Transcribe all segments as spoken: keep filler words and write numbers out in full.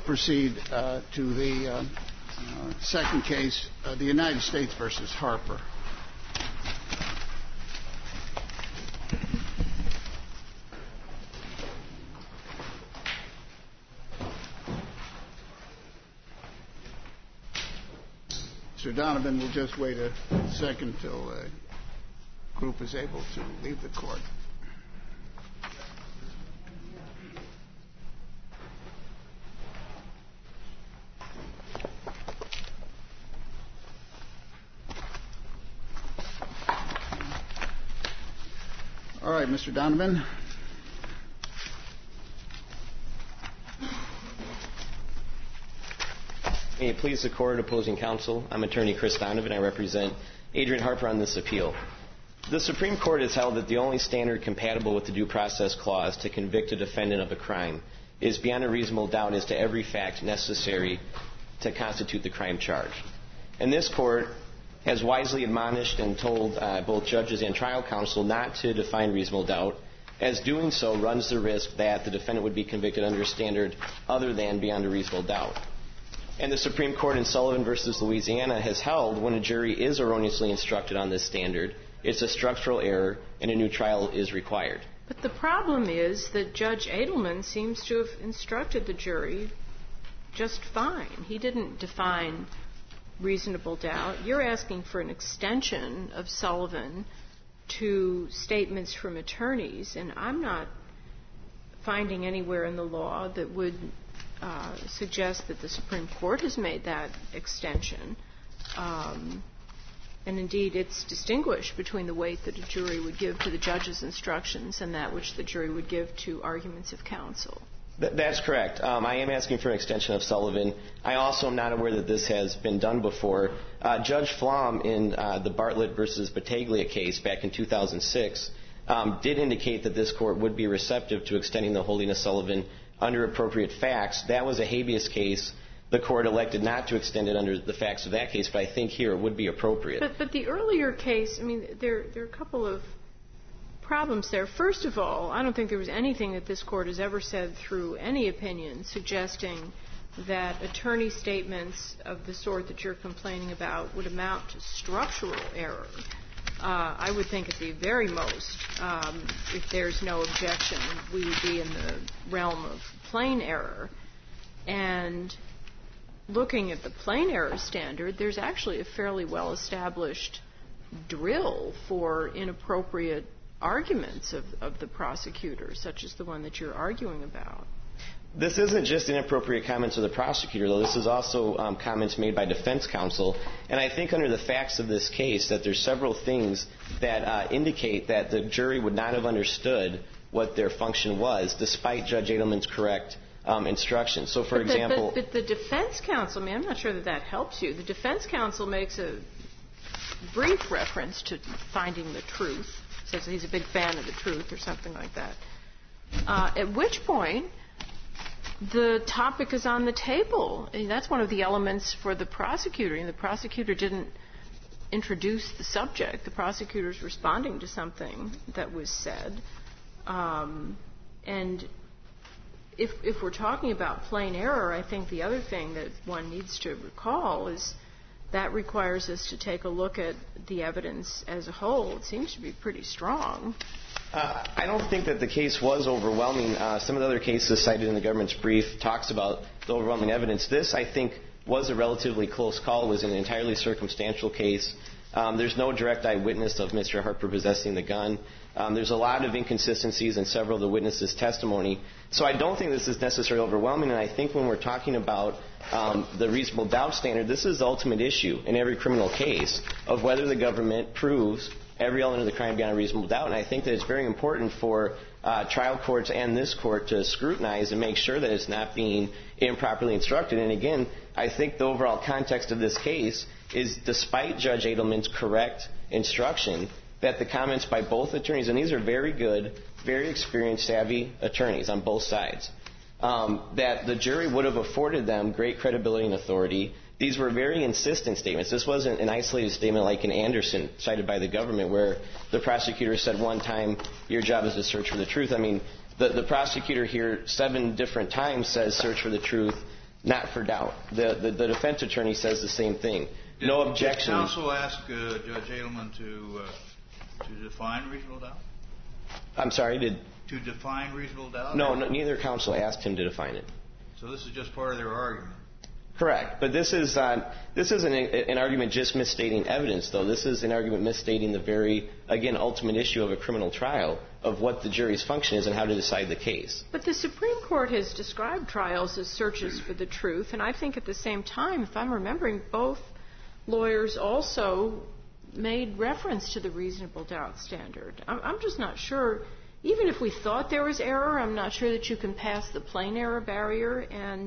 Proceed uh, to the uh, uh, second case, uh, the United States versus Harper. Mister Donovan, we'll just wait a second till the group is able to leave the court. All right, Mister Donovan. May it please the court, opposing counsel, I'm attorney Chris Donovan. I represent Adrian Harper on this appeal. The Supreme Court has held that the only standard compatible with the Due Process Clause to convict a defendant of a crime is beyond a reasonable doubt as to every fact necessary to constitute the crime charged. And this court has wisely admonished and told uh, both judges and trial counsel not to define reasonable doubt, as doing so runs the risk that the defendant would be convicted under a standard other than beyond a reasonable doubt. And the Supreme Court in Sullivan versus Louisiana has held when a jury is erroneously instructed on this standard, it's a structural error and a new trial is required. But the problem is that Judge Adelman seems to have instructed the jury just fine. He didn't define reasonable doubt. You're asking for an extension of Sullivan to statements from attorneys, and I'm not finding anywhere in the law that would uh, suggest that the Supreme Court has made that extension. Um, and indeed, it's distinguished between the weight that a jury would give to the judge's instructions and that which the jury would give to arguments of counsel. That's correct. Um, I am asking for an extension of Sullivan. I also am not aware that this has been done before. Uh, Judge Flom in uh, the Bartlett versus Battaglia case back in two thousand six um, did indicate that this court would be receptive to extending the holding of Sullivan under appropriate facts. That was a habeas case. The court elected not to extend it under the facts of that case, but I think here it would be appropriate. But, but the earlier case, I mean, there, there are a couple of problems there. First of all, I don't think there was anything that this court has ever said through any opinion suggesting that attorney statements of the sort that you're complaining about would amount to structural error. Uh, I would think at the very most, um, if there's no objection, we would be in the realm of plain error. And looking at the plain error standard, there's actually a fairly well-established drill for inappropriate arguments of, of the prosecutor, such as the one that you're arguing about. This isn't just inappropriate comments of the prosecutor, though. This is also um, comments made by defense counsel. And I think under the facts of this case that there's several things that uh, indicate that the jury would not have understood what their function was, despite Judge Adelman's correct um, instructions. So, for but the, example... But, but the defense counsel, I mean, I'm not sure that that helps you. The defense counsel makes a brief reference to finding the truth. Says he's a big fan of the truth or something like that. Uh, at which point, the topic is on the table. And that's one of the elements for the prosecutor. And the prosecutor didn't introduce the subject. The prosecutor's responding to something that was said. Um, and if, if we're talking about plain error, I think the other thing that one needs to recall is that requires us to take a look at the evidence as a whole. It seems to be pretty strong. Uh, I don't think that the case was overwhelming. Uh, some of the other cases cited in the government's brief talks about the overwhelming evidence. This, I think, was a relatively close call. It was an entirely circumstantial case. Um, there's no direct eyewitness of Mister Harper possessing the gun. Um, there's a lot of inconsistencies in several of the witnesses' testimony. So I don't think this is necessarily overwhelming, and I think when we're talking about um, the reasonable doubt standard, this is the ultimate issue in every criminal case of whether the government proves every element of the crime beyond a reasonable doubt. And I think that it's very important for uh, trial courts and this court to scrutinize and make sure that it's not being improperly instructed. And again, I think the overall context of this case is, despite Judge Adelman's correct instruction, that the comments by both attorneys, and these are very good, very experienced, savvy attorneys on both sides, um, that the jury would have afforded them great credibility and authority. These were very insistent statements. This wasn't an isolated statement like in Anderson, cited by the government, where the prosecutor said one time, your job is to search for the truth. I mean, the, the prosecutor here seven different times says search for the truth. not for doubt. The, the, the defense attorney says the same thing. Did, no objection. Did counsel ask uh, Judge Adelman to uh, to define reasonable doubt? I'm sorry, did... To define reasonable doubt? No, no, neither counsel asked him to define it. So this is just part of their argument? Correct. But this is uh, this isn't an argument just misstating evidence, though. This is an argument misstating the very, again, ultimate issue of a criminal trial, of what the jury's function is and how to decide the case. But the Supreme Court has described trials as searches for the truth, and I think at the same time, if I'm remembering, both lawyers also made reference to the reasonable doubt standard. I'm, I'm just not sure. Even if we thought there was error, I'm not sure that you can pass the plain error barrier, and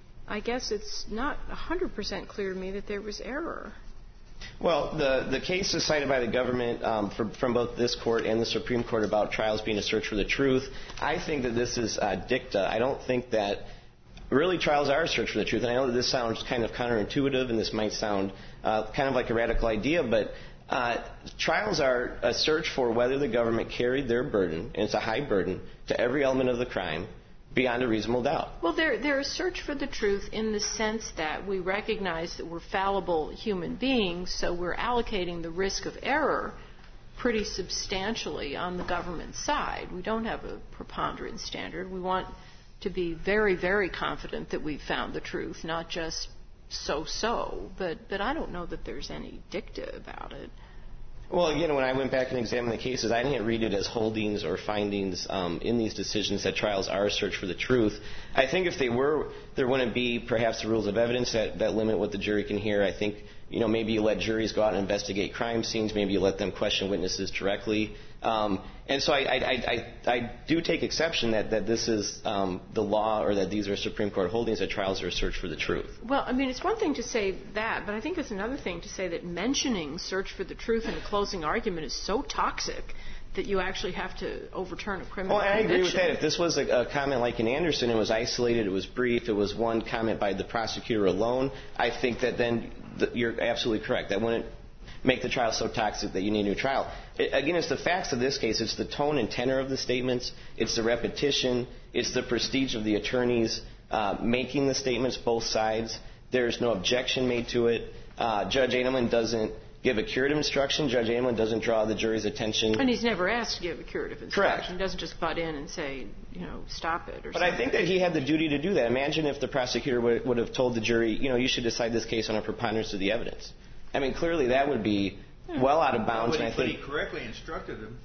I guess it's not one hundred percent clear to me that there was error. Well, the, the cases cited by the government um, for, from both this court and the Supreme Court about trials being a search for the truth, I think that this is uh, dicta. I don't think that really trials are a search for the truth. And I know that this sounds kind of counterintuitive and this might sound uh, kind of like a radical idea, but uh, trials are a search for whether the government carried their burden, and it's a high burden, to every element of the crime beyond a reasonable doubt. Well, they're, they're a search for the truth in the sense that we recognize that we're fallible human beings, so we're allocating the risk of error pretty substantially on the government side. We don't have a preponderance standard. We want to be very, very confident that we've found the truth, not just so-so. But, but I don't know that there's any dicta about it. Well, again, when I went back and examined the cases, I didn't read it as holdings or findings um, in these decisions that trials are a search for the truth. I think if they were, there wouldn't be perhaps the rules of evidence that, that limit what the jury can hear. I think, you know, maybe you let juries go out and investigate crime scenes. Maybe you let them question witnesses directly. Um, and so I, I, I, I do take exception that, that this is um, the law, or that these are Supreme Court holdings, that trials are a search for the truth. Well, I mean, it's one thing to say that, but I think it's another thing to say that mentioning search for the truth in a closing argument is so toxic that you actually have to overturn a criminal conviction. Well, I agree with that. If this was a, a comment like in Anderson, it was isolated, it was brief, it was one comment by the prosecutor alone, I think that then the, you're absolutely correct. That wouldn't make the trial so toxic that you need a new trial. It, again, it's the facts of this case. It's the tone and tenor of the statements. It's the repetition. It's the prestige of the attorneys uh, making the statements, both sides. There's no objection made to it. Uh, Judge Adelman doesn't give a curative instruction. Judge Adelman doesn't draw the jury's attention. And he's never asked to give a curative instruction. Correct. He doesn't just butt in and say, you know, stop it or but something. I think that he had the duty to do that. Imagine if the prosecutor would, would have told the jury, you know, you should decide this case on a preponderance of the evidence. I mean, clearly that would be well out of bounds. Well, and I but think he correctly instructed him.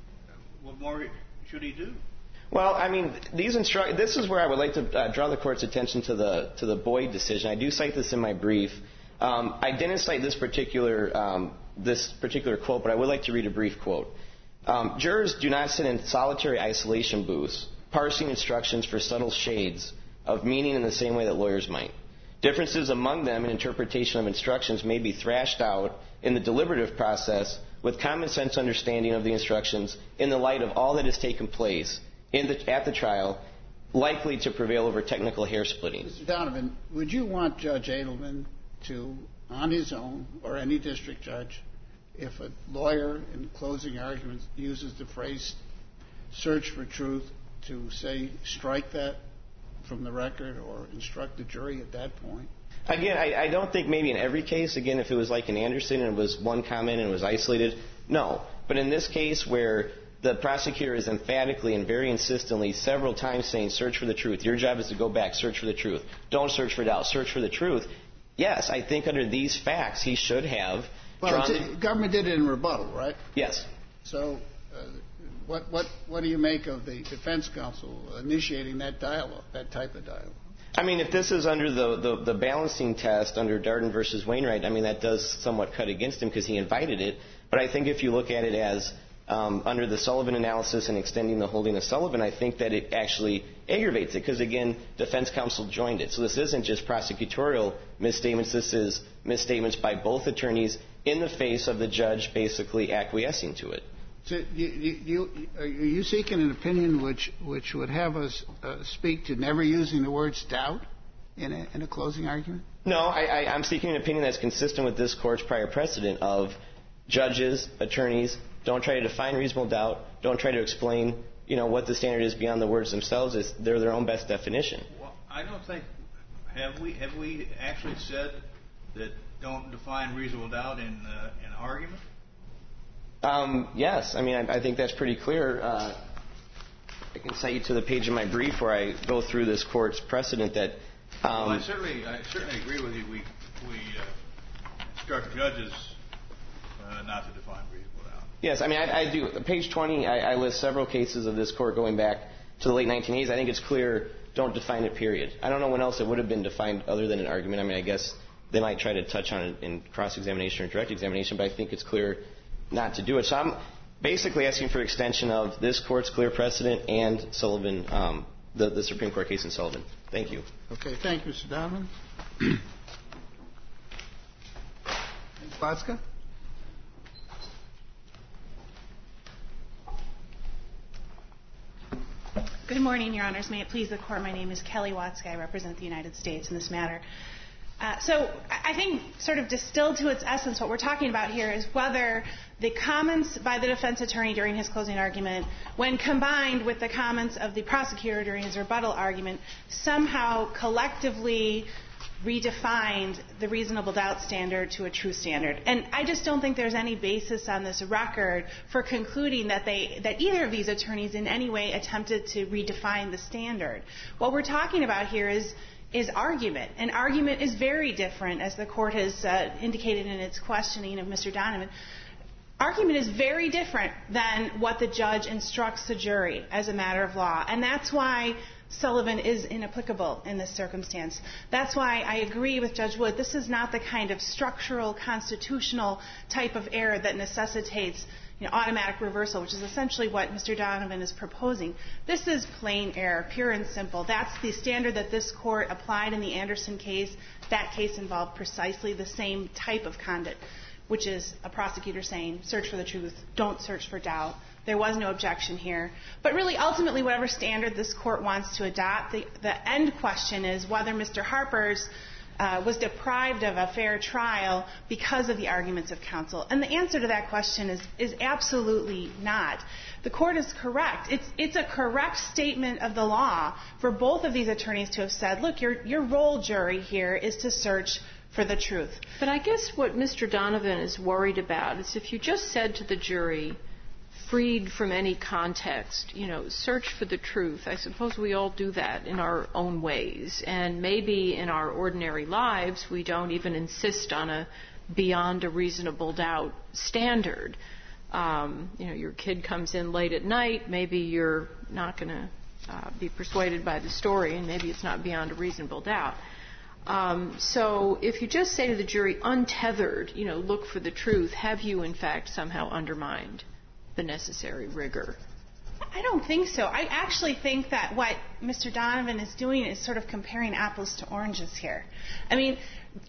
What more should he do? Well, I mean, these instru- this is where I would like to uh, draw the court's attention to the to the Boyd decision. I do cite this in my brief. Um, I didn't cite this particular um, this particular quote, but I would like to read a brief quote. Um, Jurors do not sit in solitary isolation booths, parsing instructions for subtle shades of meaning in the same way that lawyers might. Differences among them in interpretation of instructions may be thrashed out in the deliberative process with common sense understanding of the instructions in the light of all that has taken place in the, at the trial, likely to prevail over technical hair splitting. Mister Donovan, would you want Judge Adelman to, on his own, or any district judge, if a lawyer in closing arguments uses the phrase search for truth, to say strike that from the record or instruct the jury at that point? Again, I, I don't think maybe in every case, again, if it was like in Anderson and it was one comment and it was isolated, no. But in this case where the prosecutor is emphatically and very insistently several times saying search for the truth, your job is to go back, search for the truth, don't search for doubt, search for the truth, yes, I think under these facts he should have well, drawn the the government did it in rebuttal, right? Yes. So uh, what, what, what do you make of the defense counsel initiating that dialogue, that type of dialogue? I mean, if this is under the, the, the balancing test under Darden versus Wainwright, I mean, that does somewhat cut against him because he invited it. But I think if you look at it as um, under the Sullivan analysis and extending the holding of Sullivan, I think that it actually aggravates it because, again, defense counsel joined it. So this isn't just prosecutorial misstatements. This is misstatements by both attorneys in the face of the judge basically acquiescing to it. So you, you, you, are you seeking an opinion which, which would have us uh, speak to never using the words doubt in a, in a closing argument? No, I, I, I'm seeking an opinion that's consistent with this court's prior precedent of judges, attorneys, don't try to define reasonable doubt, don't try to explain, you know, what the standard is beyond the words themselves. It's, they're their own best definition. Well, I don't think have we have we actually said that don't define reasonable doubt in uh, in argument? Um, yes. I mean, I, I think that's pretty clear. Uh, I can cite you to the page in my brief where I go through this court's precedent that. Um, well, I certainly I certainly agree with you. We we uh, instruct judges uh, not to define reasonable doubt. Yes, I mean, I, I do. Page twenty, I, I list several cases of this court going back to the late nineteen eighties. I think it's clear, don't define it, period. I don't know when else it would have been defined other than an argument. I mean, I guess they might try to touch on it in cross-examination or direct examination, but I think it's clear not to do it. So I'm basically asking for extension of this court's clear precedent and Sullivan, um, the, the Supreme Court case in Sullivan. Thank you. Okay, thank you, Mister Donovan. Watzka? Good morning, Your Honors. May it please the Court, my name is Kelly Watzka. I represent the United States in this matter. Uh, so I think sort of distilled to its essence, what we're talking about here is whether the comments by the defense attorney during his closing argument, when combined with the comments of the prosecutor during his rebuttal argument, somehow collectively redefined the reasonable doubt standard to a true standard. And I just don't think there's any basis on this record for concluding that they that either of these attorneys in any way attempted to redefine the standard. What we're talking about here is is argument. And argument is very different, as the Court has uh, indicated in its questioning of Mister Donovan. Argument is very different than what the judge instructs the jury as a matter of law. And that's why Sullivan is inapplicable in this circumstance. That's why I agree with Judge Wood. This is not the kind of structural, constitutional type of error that necessitates you know, automatic reversal, which is essentially what Mister Donovan is proposing. This is plain error, pure and simple. That's the standard that this Court applied in the Anderson case. That case involved precisely the same type of conduct, which is a prosecutor saying, search for the truth, don't search for doubt. There was no objection here. But really, ultimately, whatever standard this Court wants to adopt, the, the end question is whether Mister Harper's uh, was deprived of a fair trial because of the arguments of counsel. And the answer to that question is, is absolutely not. The Court is correct. It's, it's a correct statement of the law for both of these attorneys to have said, look, your, your role, jury, here is to search for the truth. But I guess what Mister Donovan is worried about is if you just said to the jury, freed from any context, you know, search for the truth. I suppose we all do that in our own ways. And maybe in our ordinary lives, we don't even insist on a beyond a reasonable doubt standard. Um, you know, your kid comes in late at night, maybe you're not going to uh, be persuaded by the story, and maybe it's not beyond a reasonable doubt. Um, so if you just say to the jury, untethered, you know, look for the truth, have you in fact somehow undermined the necessary rigor? I don't think so. I actually think that what Mister Donovan is doing is sort of comparing apples to oranges here. I mean,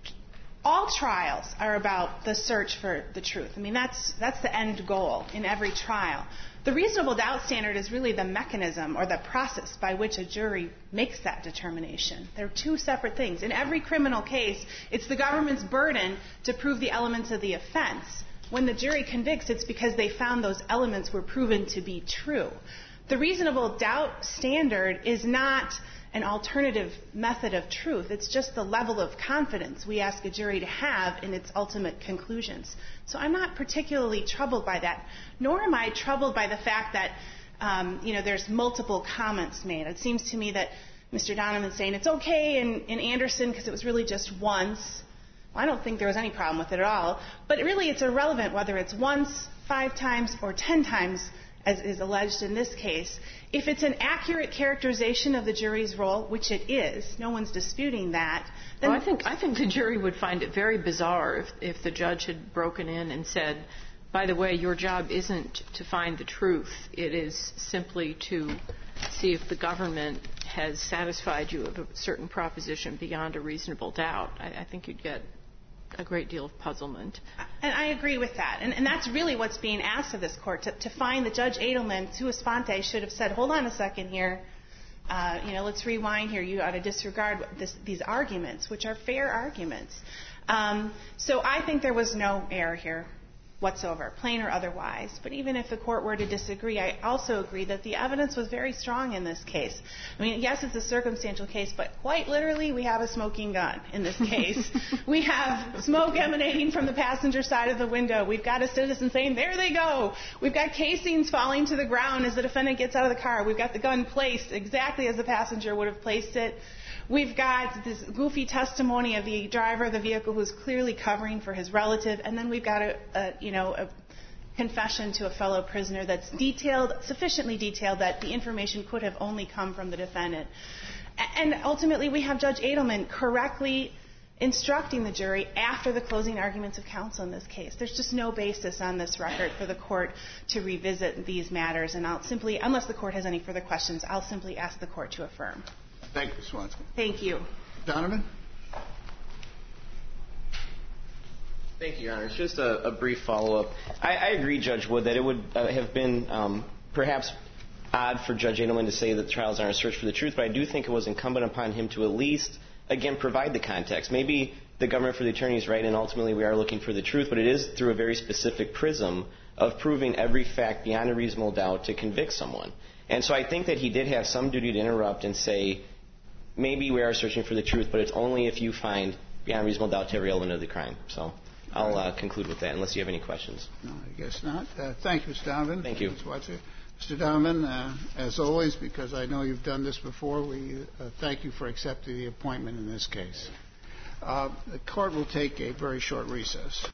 all trials are about the search for the truth. I mean, that's that's the end goal in every trial. The reasonable doubt standard is really the mechanism or the process by which a jury makes that determination. They're two separate things. In every criminal case, it's the government's burden to prove the elements of the offense. When the jury convicts, it's because they found those elements were proven to be true. The reasonable doubt standard is not an alternative method of truth. It's just the level of confidence we ask a jury to have in its ultimate conclusions. So I'm not particularly troubled by that, nor am I troubled by the fact that um, you know, there's multiple comments made. It seems to me that Mister Donovan's saying it's okay in, in Anderson because it was really just once. I don't think there was any problem with it at all. But really, it's irrelevant whether it's once, five times, or ten times, as is alleged in this case. If it's an accurate characterization of the jury's role, which it is, no one's disputing that, then... Well, I think, I think the jury would find it very bizarre if, if the judge had broken in and said, by the way, your job isn't to find the truth. It is simply to see if the government has satisfied you of a certain proposition beyond a reasonable doubt. I, I think you'd get a great deal of puzzlement. And I agree with that. And, and that's really what's being asked of this Court, to, to find that Judge Edelman, sua sponte, should have said, hold on a second here, uh, you know, let's rewind here. You ought to disregard this, these arguments, which are fair arguments. Um, so I think there was no error here. whatsoever, plain or otherwise. But even if the court were to disagree, I also agree that the evidence was very strong in this case. I mean, yes, it's a circumstantial case, but quite literally, we have a smoking gun in this case. We have smoke emanating from the passenger side of the window. We've got a citizen saying, there they go. We've got casings falling to the ground as the defendant gets out of the car. We've got the gun placed exactly as the passenger would have placed it. We've got this goofy testimony of the driver of the vehicle who's clearly covering for his relative, and then we've got a, a you know a confession to a fellow prisoner that's detailed, sufficiently detailed that the information could have only come from the defendant. And ultimately, we have Judge Adelman correctly instructing the jury after the closing arguments of counsel in this case. There's just no basis on this record for the court to revisit these matters, and I'll simply, unless the court has any further questions, I'll simply ask the court to affirm. Thank you, Swanson. Thank you. Donovan? Thank you, Your Honor. It's just a, a brief follow-up. I, I agree, Judge Wood, that it would uh, have been um, perhaps odd for Judge Adelman to say that the trials aren't a search for the truth, but I do think it was incumbent upon him to at least, again, provide the context. Maybe the government for the attorney is right, and ultimately we are looking for the truth, but it is through a very specific prism of proving every fact beyond a reasonable doubt to convict someone. And so I think that he did have some duty to interrupt and say, maybe we are searching for the truth, but it's only if you find beyond reasonable doubt to every element of the crime. So I'll uh, conclude with that, unless you have any questions. No, I guess not. Uh, thank you, Mister Donovan. Thank you. Mister Donovan, uh, as always, because I know you've done this before, we uh, thank you for accepting the appointment in this case. Uh, the court will take a very short recess.